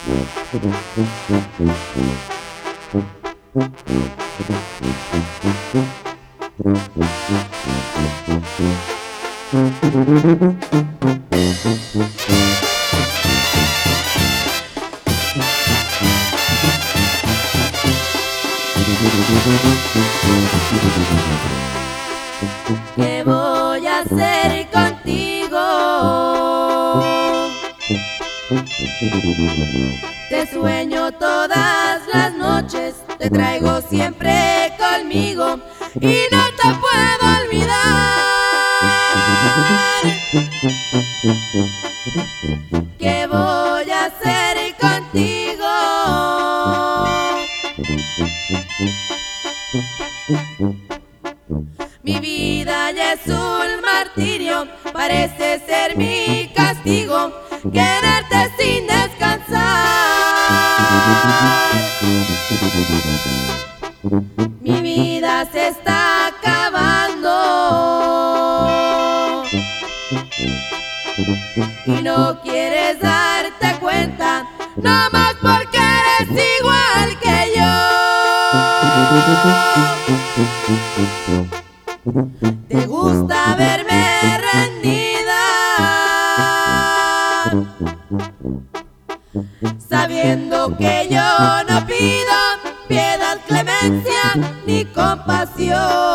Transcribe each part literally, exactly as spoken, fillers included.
¿Qué voy a hacer contigo? Te sueño todas las noches, te traigo siempre conmigo y no te puedo olvidar. ¿Qué voy a hacer contigo? Mi vida ya es un martirio, parece ser mi castigo, quererte sin descansar. Mi vida se está acabando y no quieres darte cuenta, no más porque eres igual que yo. Te gusta verme rendida, sabiendo que yo no pido piedad, clemencia ni compasión.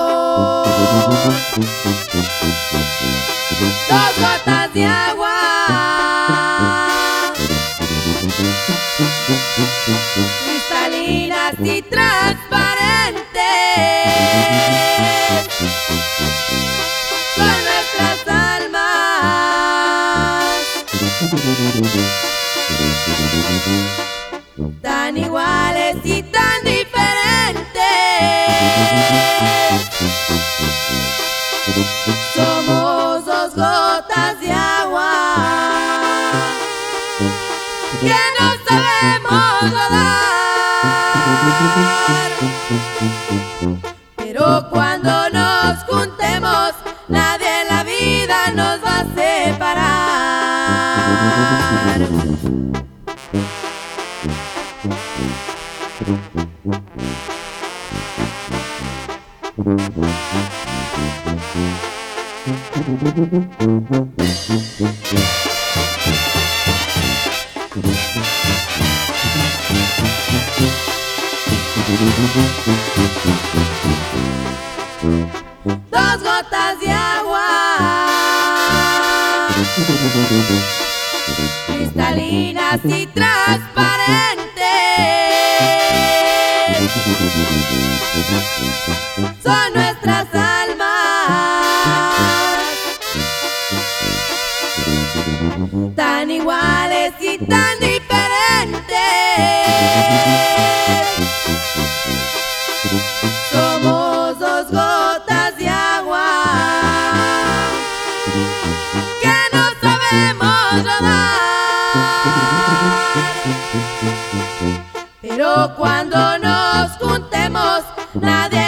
Dos gotas de agua, cristalinas y transparentes, son nuestras almas, tan iguales y tan diferentes. Somos dos gotas de agua que no sabemos nadar, pero cuando nos juntemos nadie en la vida nos va a separar. Dos gotas de agua, cristalinas y transparentes, son nuestras almas, tan iguales y tan diferentes. Somos dos gotas de agua que no sabemos nadar, pero cuando nos juntemos nadie